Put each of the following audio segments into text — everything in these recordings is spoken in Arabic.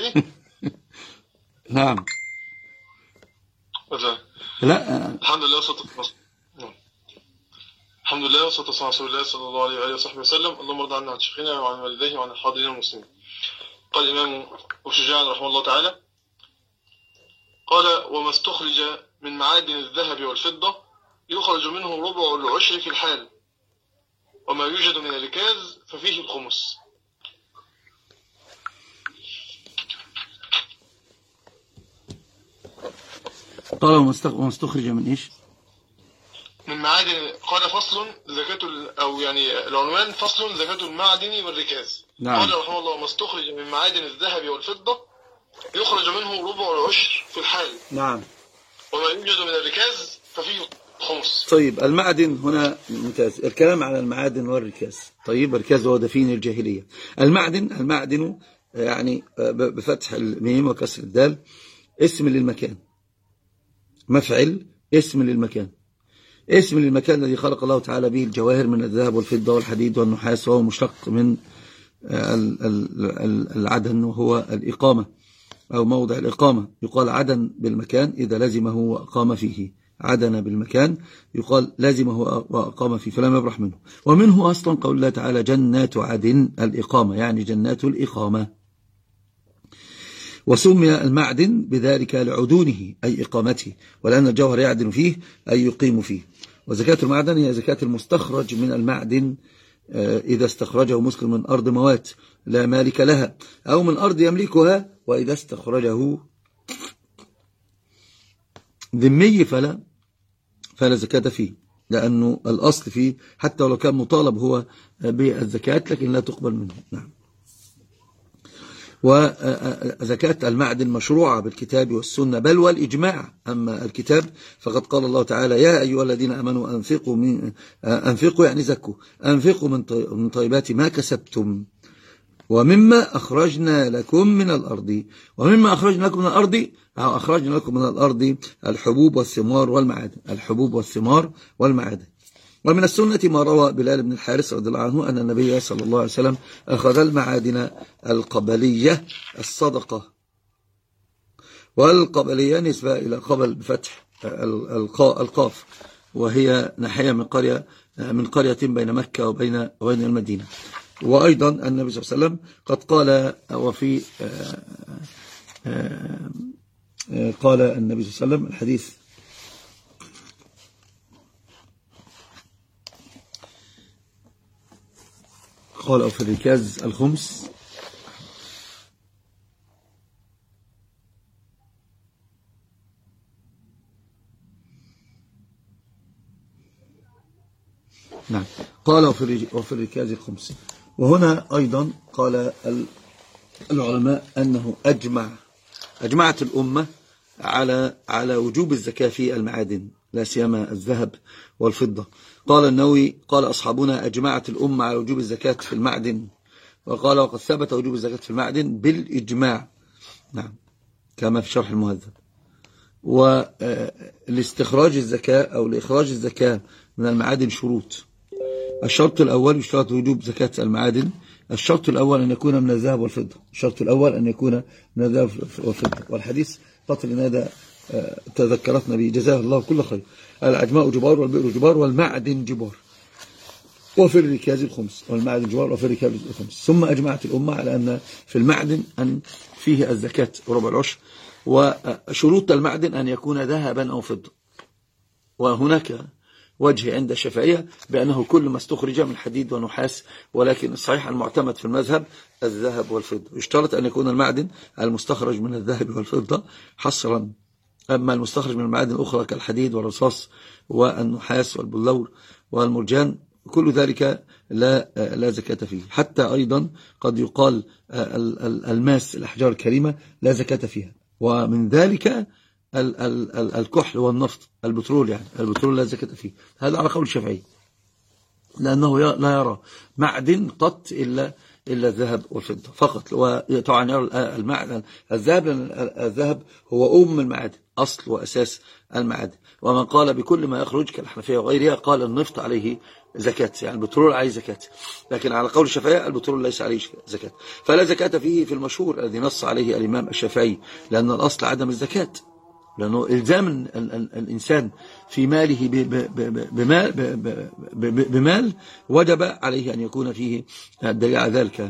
عندي؟ نعم. لا الحمد لله الحمد لله والصلاة والسلام على رسول الله صلى الله عليه وآله وصحبه وسلم. اللهم ارض عنا عن شيخنا وعن والديه وعن الحاضرين المسلمين. قال الإمام أبو شجاع رحمه الله تعالى: قال: وما استخرج من معادن الذهب والفضة يخرج منه ربع العشر في الحال، وما يوجد من الركاز ففيه الخمس. قال وما استخرج من إيش؟ من معادن. قال فصل زكاة أو يعني العنوان فصل زكاة المعدن والركاز. نعم. قال رحمه الله: وما استخرج من معادن الذهب والفضة يخرج منه ربع العشر في الحال. نعم. وما يوجد من الركاز ففيه خمس. طيب المعدن هنا ممتاز. الكلام على المعادن والركاز. طيب الركاز هو دفين الجاهلية. المعدن يعني بفتح الميم وكسر الدال اسم للمكان، مفعل اسم للمكان، اسم للمكان الذي خلق الله تعالى به الجواهر من الذهب والفضة والحديد والنحاس، وهو مشتق من العدن وهو الإقامة أو موضع الإقامة. يقال عدن بالمكان إذا لزمه وأقام فيه، عدن بالمكان يقال لزمه وأقام فيه فلم يبرح منه. ومنه أصلا قول الله تعالى: جنات عدن، الإقامة يعني جنات الإقامة. وسمي المعدن بذلك لعدونه أي إقامته، ولأن الجوهر يعدن فيه أي يقيم فيه. وزكاة المعدن هي زكاة المستخرج من المعدن إذا استخرجه مسلم من أرض موات لا مالك لها، أو من أرض يملكها، وإذا استخرجه ذمي فلا زكاة فيه، لأنه الأصل فيه حتى ولو كان مطالب هو بالزكاة لكن لا تقبل منه. نعم. وزكاة المعدن مشروعة بالكتاب والسنة بل والإجماع. أما الكتاب فقد قال الله تعالى: يا أيها الذين آمنوا أنفقوا يعني زكوا، أنفقوا من طيبات ما كسبتم ومما أخرجنا لكم من الأرض. ومما أخرجنا لكم من الأرض أخرجنا لكم من الأرض الحبوب والثمار والمعادن، الحبوب والثمار والمعادن. ومن السنة ما روى بلال بن الحارث رضي الله عنه أن النبي صلى الله عليه وسلم أخذ المعادن القبلية الصدقة، والقبلية نسبة إلى قبل بفتح القاف، وهي ناحية من قرية بين مكة وبين المدينة. وأيضا النبي صلى الله عليه وسلم قد قال، وفي قال النبي صلى الله عليه وسلم الحديث: قال: أو في الركاز الخمس. نعم. قال: وفي الركاز الخمس. وهنا أيضا قال العلماء أنه أجمعت الأمة على وجوب الزكاة في المعادن لا سيما الذهب والفضة. قال النووي: قال أصحابنا: أجمعت الأمة على وجوب الزكاة في المعدن. وقال: وقد ثبت وجوب الزكاة في المعدن بالإجماع. نعم، كما في شرح المهذب. والاستخراج الزكاة أو لإخراج الزكاة من المعادن شروط. الشرط الأول يشترط وجوب زكاة المعادن. الشرط الأول أن يكون من الذهب والفضة. الشرط الأول أن يكون من الذهب والفضة. والحديث قتل هذا تذكرتنا به جزاه الله كل خير: العجماء جبار والبئر جبار والمعدن جبار وفي الركاز الخمس. والمعدن جبار وفي الركاز الخمس. ثم أجمعت الأمة على أن في المعدن أن فيه الزكاة ربع العشر. وشروط المعدن أن يكون ذهبا أو فضة. وهناك وجه عند الشافعية بأنه كل ما استخرج من حديد ونحاس، ولكن الصحيح المعتمد في المذهب الذهب والفضة. يشترط أن يكون المعدن المستخرج من الذهب والفضة حصرا. أما المستخرج من المعادن الأخرى كالحديد والرصاص والنحاس والبلور والمرجان كل ذلك لا زكاة فيه. حتى أيضا قد يقال الماس الأحجار الكريمة لا زكاة فيها. ومن ذلك الكحل والنفط، البترول، يعني البترول لا زكاة فيه. هذا على قول الشافعي، لأنه لا يرى معدن قط إلا إلا الذهب والفضة فقط. وطبعا يرى المعدن الذهب، لأن الذهب هو أم المعادن، أصل وأساس المعادن. ومن قال بكل ما يخرج كالحنفية وغيرها قال النفط عليه زكاة، يعني البترول عليه زكاة. لكن على قول الشافعي البترول ليس عليه زكاة، فلا زكاة فيه في المشهور الذي نص عليه الإمام الشافعي، لأن الأصل عدم الزكاة، لأنه إلزام الإنسان في ماله بمال وجب عليه أن يكون فيه الدليل على ذلك.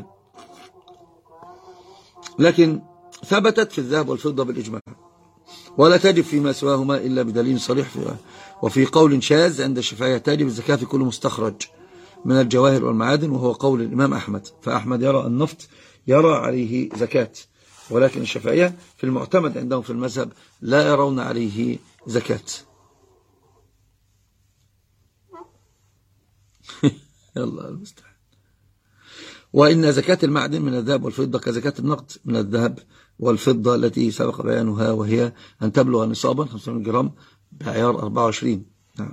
لكن ثبتت في الذهب والفضة بالإجماع، ولا تجب فيما سواهما إلا بدليل صريح فيها. وفي قول شاذ عند الشافعية تجب الزكاة في كل مستخرج من الجواهر والمعادن، وهو قول الإمام أحمد، فأحمد يرى النفط يرى عليه زكاة، ولكن الشافعية في المعتمد عندهم في المذهب لا يرون عليه زكاة. يلا المستحيل. وإن زكاة المعدن من الذهب والفضة كزكاة النقد من الذهب والفضة التي سبق بيانها، وهي أن تبلغ نصابا 500 جرام بعيار 24، نعم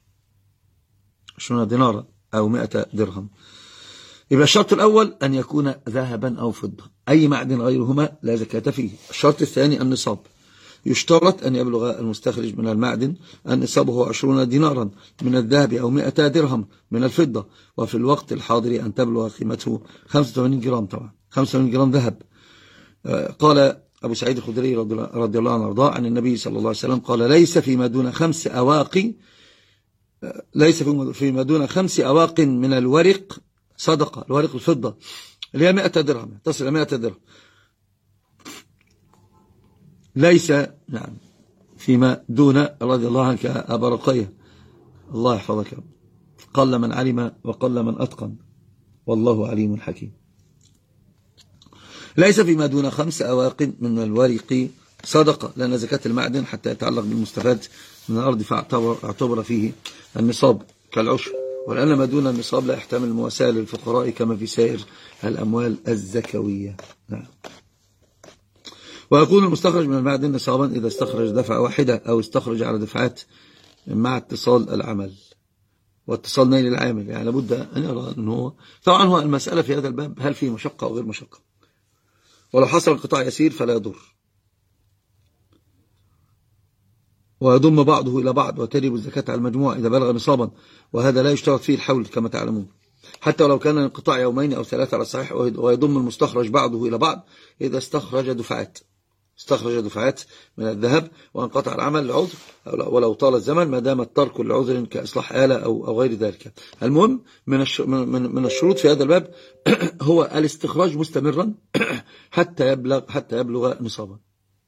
20 دينارا أو 100 درهم. يبقى الشرط الأول أن يكون ذهبا أو فضة، أي معدن غيرهما لا زكاة فيه. الشرط الثاني النصاب، يشترط أن يبلغ المستخرج من المعدن أن نصابه 20 دينارا من الذهب أو 100 درهم من الفضة، وفي الوقت الحاضر أن تبلغ قيمته 85 جرام، طبعا 85 جرام ذهب. قال أبو سعيد الخدري رضي الله عنه وارضاه عن النبي صلى الله عليه وسلم قال ليس فيما دون 5 أواق، ليس فيما دون 5 أواق من الورق صدقة. الورق الفضة اللي هي 100 درهم، تصل إلى 100 درهم، ليس نعم فيما دون. رضي الله عنك أبا رقية، الله يحفظك، قل من علم وقل من أتقن، والله عليم حكيم. ليس فيما دون 5 أواق من الورق صدقة، لأن زكاة المعدن حتى يتعلق بالمستفاد من الأرض فاعتبر فيه النصاب كالعشر، ولأن ما دون النصاب لا يحتمل المواساة للفقراء كما في سائر الأموال الزكوية. نعم. ويكون المستخرج من المعدن نصابا إذا استخرج دفعة واحدة أو استخرج على دفعات مع اتصال العمل واتصال نيل العامل، يعني لابد أن يرى أنه طبعا هو المسألة في هذا الباب هل فيه مشقة أو غير مشقة، ولو حصل انقطاع يسير فلا يضر، ويضم بعضه إلى بعض، وتجب الزكاة على المجموع إذا بلغ نصابا، وهذا لا يشترط فيه الحول كما تعلمون، حتى ولو كان انقطاع 2 أو 3 على الصحيح. ويضم المستخرج بعضه إلى بعض إذا استخرج دفعات من الذهب وانقطع العمل لعذر ولو طال الزمن، ما دام الترك لعذر كإصلاح آلة أو غير ذلك. المهم من الشروط في هذا الباب هو الاستخراج مستمرا حتى يبلغ نصابا.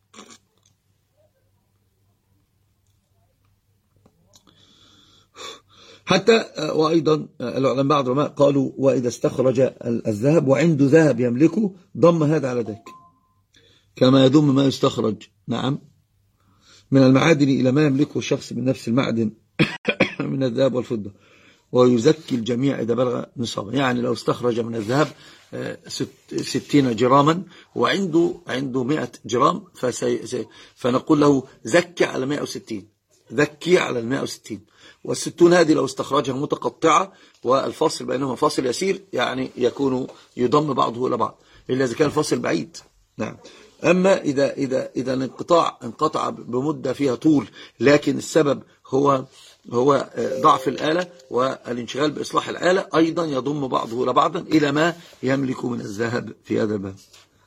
حتى وأيضا العلماء بعض العلماء قالوا وإذا استخرج الذهب وعنده ذهب يملكه ضم هذا على ذاك، كما يضم ما يستخرج نعم من المعادن إلى ما يملكه الشخص من نفس المعدن من الذهب والفضة، ويزكي الجميع إذا بلغ نصابا. يعني لو استخرج من الذهب 60 جراما وعنده 100 جرام فنقول له زكي على 160، ذكي على 160، وال60 هذه لو استخرجها متقطعة والفاصل بينهما فاصل يسير يعني يضم بعضه إلى بعض، إلا إذا كان الفاصل بعيد. نعم. أما إذا انقطع بمدة فيها طول، لكن السبب هو ضعف الآلة والانشغال بإصلاح الآلة، أيضا يضم بعضه إلى بعضا إلى ما يملك من الذهب في هذا الباب.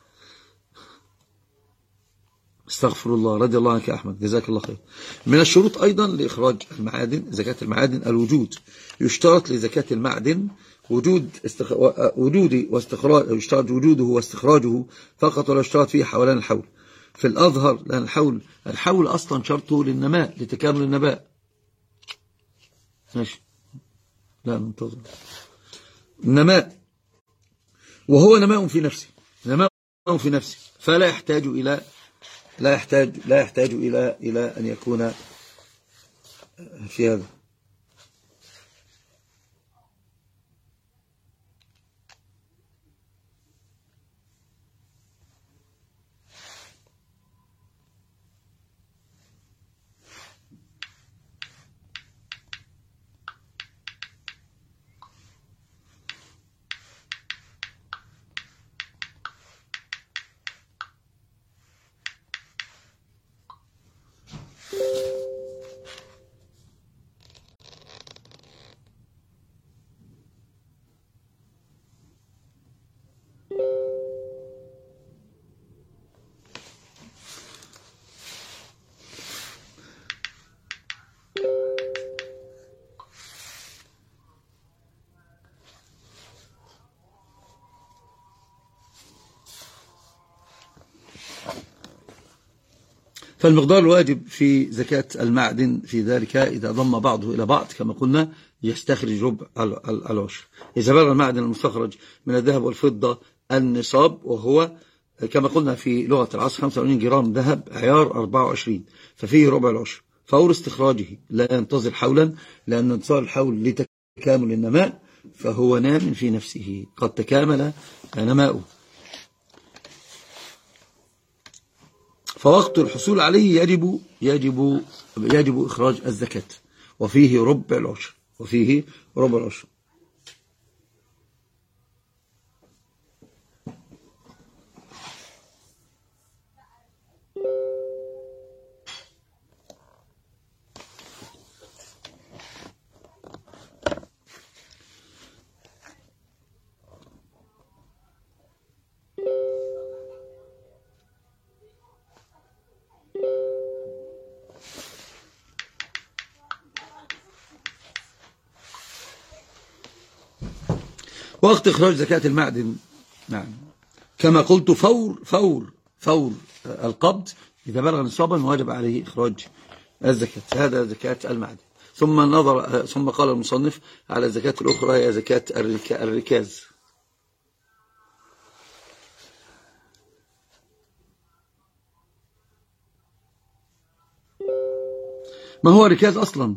استغفر الله. رضي الله عنك يا أحمد، جزاك الله خير. من الشروط أيضا لإخراج المعادن، زكاة المعادن الوجود. يشترط لزكاة المعدن وجوده واستخراج، يشترط وجوده واستخراجه فقط، ولا يشترط فيه حولان الحول في الأظهر، لأن الحول أصلا شرطه للنماء، لتكامل النباء. ماشي، لا منتظر النماء، وهو نماء في نفسه، فلا يحتاج إلى أن يكون في هذا. فالمقدار الواجب في زكاة المعدن في ذلك إذا ضم بعضه إلى بعض كما قلنا يستخرج ربع العشر. إذا بلغ المعدن المستخرج من الذهب والفضة النصاب، وهو كما قلنا في لغة العصر 85 جرام ذهب عيار 24، ففيه ربع العشر. فور استخراجه لا ينتظر حولا، لأن انتظار الحول لتكامل النماء، فهو نام في نفسه قد تكامل نماؤه. فوقت الحصول عليه يجب إخراج الزكاة، وفيه ربع العشر. وقت إخراج زكاة المعدن، نعم، كما قلت فور القبض إذا بلغ نصابا واجب عليه إخراج الزكاة. هذا زكاة المعدن. ثم قال المصنف على الزكاة الأخرى هي زكاة الركاز. ما هو ركاز أصلا؟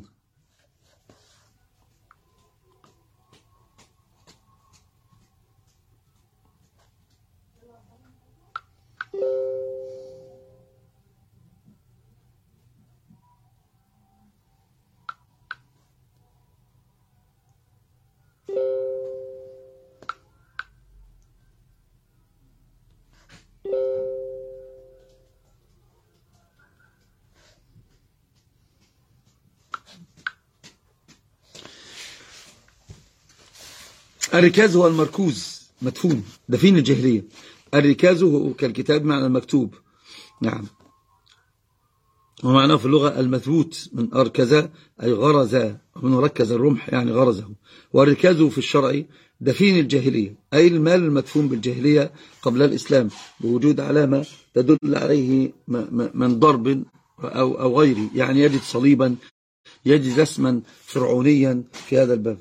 الركاز هو المركوز مدفون دفين الجاهلية. الركاز هو كالكتاب معنى المكتوب، نعم، ومعناه في اللغة المثبوت من أركز أي غرز، ومن ركز الرمح يعني غرزه. والركاز في الشرع دفين الجاهلية، أي المال المدفون بالجاهلية قبل الإسلام بوجود علامة تدل عليه من ضرب أو غيره، يعني يجد صليبا، يجد رسما فرعونيا في هذا الباب.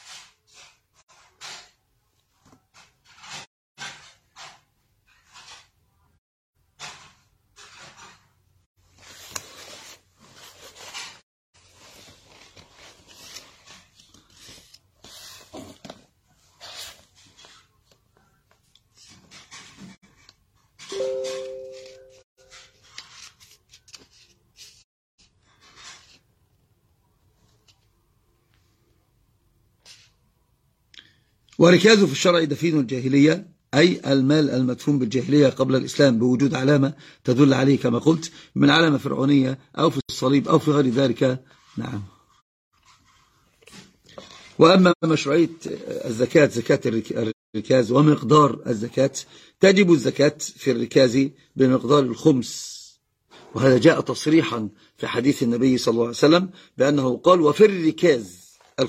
وركازه في الشرع دفين الجاهلية، أي المال المدفون بالجاهلية قبل الإسلام بوجود علامة تدل عليه كما قلت من علامة فرعونية أو في الصليب أو في غير ذلك، نعم. وأما مشروعية الزكاة، زكاة الركاز ومقدار الزكاة، تجب الزكاة في الركاز بمقدار الخمس، وهذا جاء تصريحا في حديث النبي صلى الله عليه وسلم بأنه قال وفي الركاز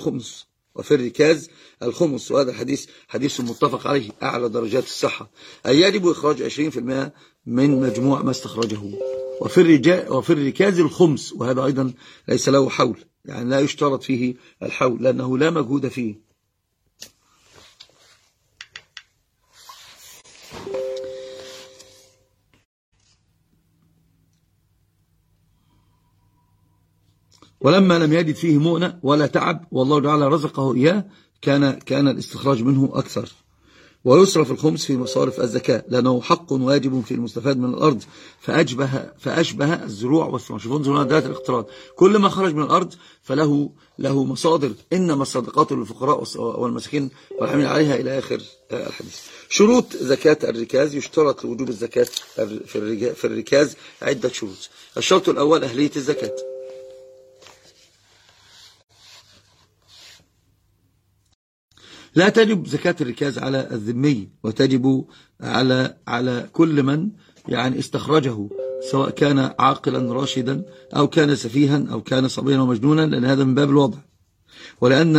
الخمس، وهذا الحديث حديث متفق عليه أعلى درجات الصحة، أي يجب إخراج 20% من مجموع ما استخرجه. وفي الركاز الخمس، وهذا أيضا ليس له حول، يعني لا يشترط فيه الحول لأنه لا مجهود فيه. ولما لم يجد فيه مؤنة ولا تعب والله تعالى رزقه إياه كان الاستخراج منه أكثر. ويصرف الخمس في مصارف الزكاة لأنه حق واجب في المستفاد من الأرض، فأشبه الزروع والثمار. شوفون زروع ذات الاقتراض، كل ما خرج من الأرض فله مصادر، إنما الصدقات للفقراء والمساكين والعاملين عليها إلى آخر الحديث. شروط زكاة الركاز: يشترط لوجوب الزكاة في الركاز عدة شروط. الشرط الأول أهلية الزكاة، لا تجب زكاة الركاز على الذمي، وتجب على كل من يعني استخرجه، سواء كان عاقلا راشدا أو كان سفيها أو كان صبيا ومجنونا، لأن هذا من باب الوضع. ولأن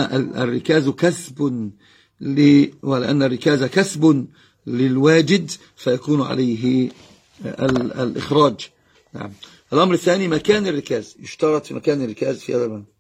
الركاز كسب للواجد، فيكون عليه الإخراج نعم. الأمر الثاني مكان الركاز، يشترط في مكان الركاز في هذا المعنى.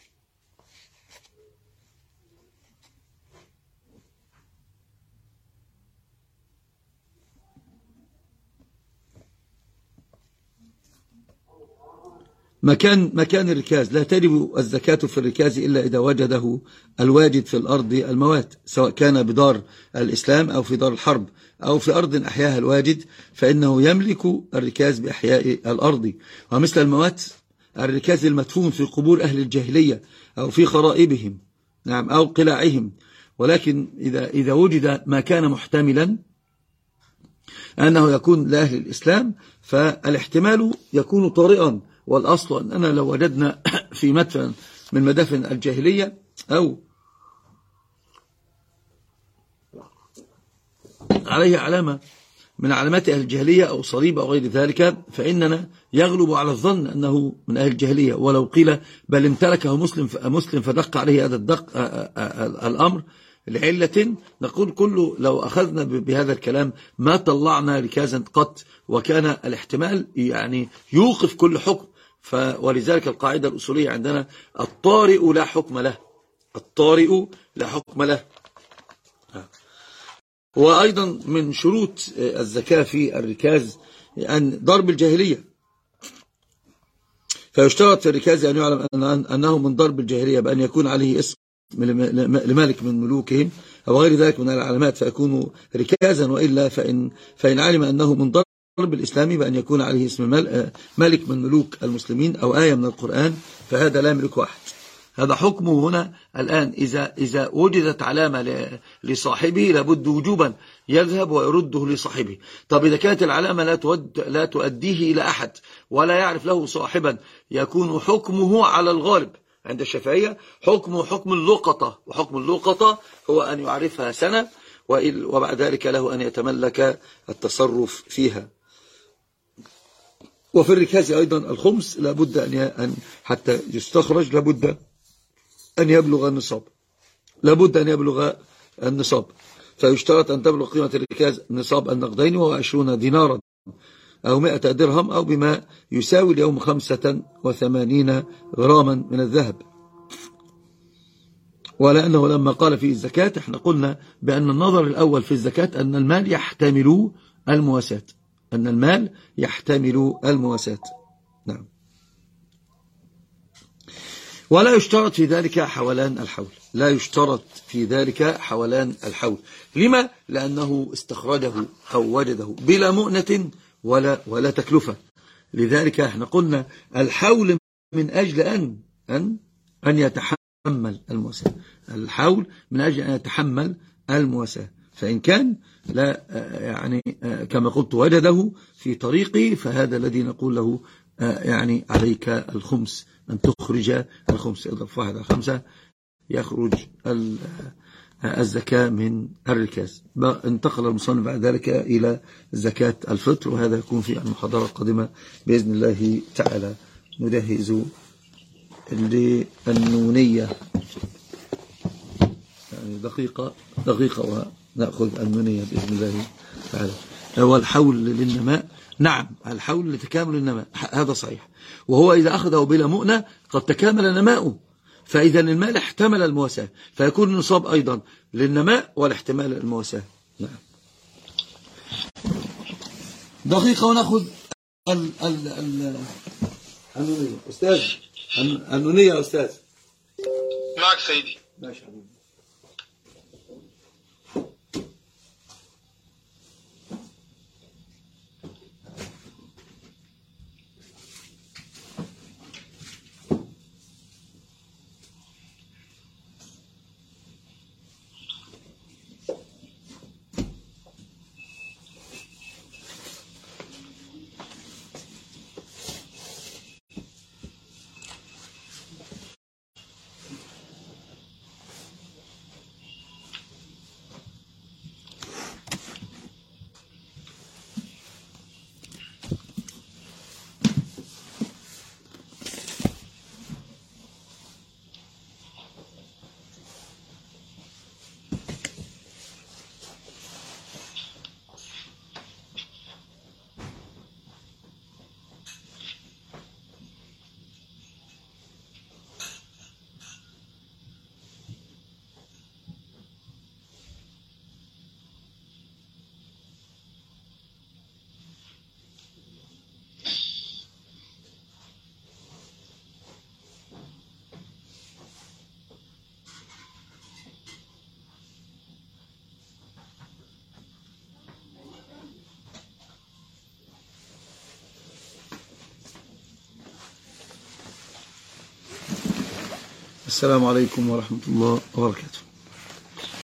مكان الركاز، لا تجب الزكاة في الركاز إلا إذا وجده الواجد في الأرض الموات، سواء كان بدار الإسلام أو في دار الحرب أو في أرض أحياها الواجد، فإنه يملك الركاز بأحياء الأرض. ومثل الموات الركاز المدفون في قبور أهل الجاهلية أو في خرائبهم، نعم، أو قلاعهم. ولكن إذا وجد ما كان محتملا أنه يكون لأهل الإسلام، فالاحتمال يكون طارئا. والأصل أننا لو وجدنا في مدفن من مدافن الجاهلية أو عليه علامة من علامات أهل الجاهلية أو صليب أو غير ذلك، فإننا يغلب على الظن أنه من أهل الجاهلية. ولو قيل بل امتلكه مسلم فدق عليه هذا الأمر لعلة، نقول كله لو أخذنا بهذا الكلام ما طلعنا ركازا قط، وكان الاحتمال يعني يوقف كل حكم. ولذلك القاعدة الأصولية عندنا الطارئ لا حكم له، الطارئ لا حكم له. وأيضا من شروط الزكاة في الركاز أن ضرب الجاهلية، فيشترط في الركاز أن يعلم أنه من ضرب الجاهلية بأن يكون عليه اسم لمالك من ملوكهم أو غير ذلك من العلامات فيكون ركازا، وإلا فإن علم أنه من ضرب الإسلام بأن يكون عليه اسم مالك من ملوك المسلمين أو آية من القرآن، فهذا لا يملك واحد. هذا حكمه هنا الآن. إذا وجدت علامة لصاحبه لابد وجوبا يذهب ويرده لصاحبه. طب إذا كانت العلامة لا تؤديه إلى أحد ولا يعرف له صاحبا، يكون حكمه على الغالب عند الشافعية حكمه حكم اللقطة، وحكم اللقطة هو أن يعرفها سنة وبعد ذلك له أن يتملك التصرف فيها. وفي الركاز أيضا الخمس لابد أن حتى يستخرج لابد أن يبلغ النصاب، لابد أن يبلغ النصاب. فيشترط أن تبلغ قيمة الركاز نصاب النقدين وهو 20 دينارا أو 100 درهم أو بما يساوي اليوم 85 غراما من الذهب. ولأنه لما قال في الزكاة احنا قلنا بأن النظر الأول في الزكاة أن المال يحتمل المواساة، أن المال يحتمل المواساة. نعم. ولا يشترط في ذلك حولان الحول، لا يشترط في ذلك حولان الحول. لما؟ لأنه استخرجه أو وجده بلا مؤنة ولا تكلفة. لذلك احنا قلنا الحول من أجل أن يتحمل المواساة، الحول من أجل أن يتحمل المواساة. فإن كان لا يعني كما قلت وجده في طريقه، فهذا الذي نقول له يعني عليك الخمس، أن تخرج الخمس. إضرب 1 على 5 يخرج الزكاة من الركاز. انتقل المصنف بعد ذلك إلى زكاة الفطر، وهذا يكون في المحاضرة القادمة بإذن الله تعالى. نجهز للنونية يعني دقيقة ونأخذ النونية بإذن الله تعالى. هو الحول للنماء، نعم الحول لتكامل النماء، هذا صحيح. وهو إذا أخذه بلا مؤنة قد تكامل نماؤه، فإذا المال احتمل المواساة، فيكون النصاب أيضا للنماء والاحتمال المواساة. نعم. دقيقة ونأخذ النونية. أستاذ النونية أستاذ. معك سيدي. ماشي حبيبي. السلام عليكم ورحمة الله وبركاته.